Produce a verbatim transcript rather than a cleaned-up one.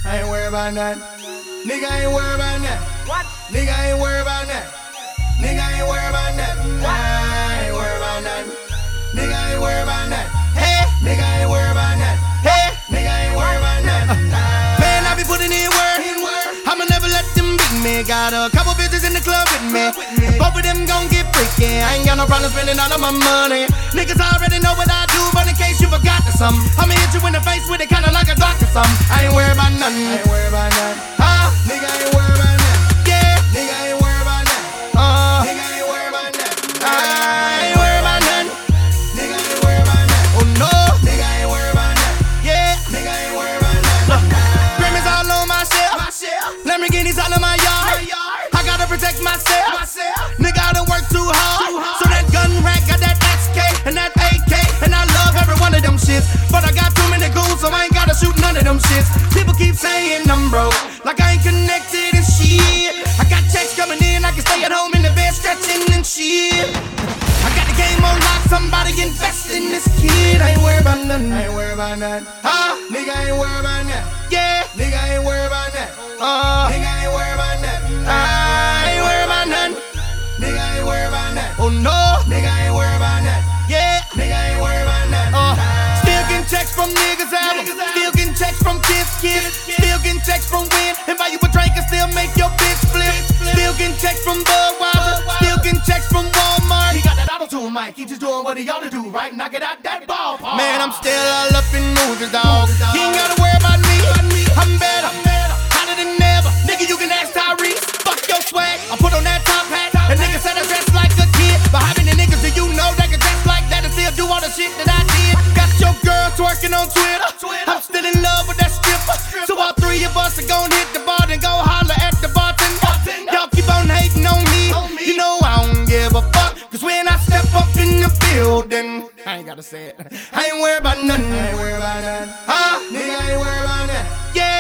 I ain't worried about that. Nigga ain't worried about that. What? Nigga ain't worried about that. Nigga ain't worried about that. I ain't worried about that. Nigga ain't worried about that. Hey, nigga ain't worried about that. Hey, nigga ain't worried about that. Man, I be putting in work. I'ma never let them beat me. Got a couple bitches in the club with me. Both of them gon' get freaky. I ain't got no problem spending all of my money. Niggas already know what I do, but in case you forgot to some, I'ma hit you in the face with it kinda like a Glock or something. I ain't worried about nothing. I ain't worried about nothing. Huh? Nigga ain't worried about nothing. Yeah, nigga ain't worried about nothing. Uh, nigga ain't worried about nothing. I ain't worried about nothing. Nigga ain't worried about nothing. Oh no, nigga ain't worried about nothing. Yeah, nigga ain't worried about nothing. Grammys all on my shelf. Lamborghinis all in my yard. I gotta protect myself. Nigga, I done work too hard. So that gun rack got that X K and that A K, and I love every one of them shits. But I got too many goons, so I ain't gotta shoot none of them shits. People keep saying I'm broke, like I ain't connected and shit. I got checks coming in, I can stay at home in the bed stretching and shit. I got the game on lock, somebody invest in this kid. I ain't worried about nothing. I ain't worried about nothing. Huh? Nigga ain't worried about that. Yeah, nigga ain't worried about that. Uh, nigga ain't worried about nothing. I ain't worried about nothing. Nigga ain't worried about nothing. Oh no, nigga ain't worried about nothing. Yeah, nigga ain't worried about nothing. Uh, still getting checks from niggas album. Still getting checks from Kiss Kids. Still getting checks from Win. And buy you a drink and still make your bitch flip. Still getting checks from Budweiser. Still getting checks from Walmart. He got that auto-tune mic. He just doing what he ought to do, right? Knock it out that ball. Man, I'm still all up in movies, dog. You ain't gotta worry about me. I'm better. Hotter than ever. Nigga, you can ask Tyrese. Fuck your swag. I put on that top hat. And niggas said I dress like a kid. But how many niggas do you know that can dress like that and still do all the shit that I did? Got your girl twerking on Twitter. I'm still in love with that stripper. So all three of us are gon' hit the bar and go holler at the bartender. Y'all keep on hating on me. You know I don't give a fuck. Cause when I step up in the building, I ain't gotta say it. I ain't worried about nothing. I ain't worried about nothing. Huh? Nigga, I ain't worried about nothing. Yeah.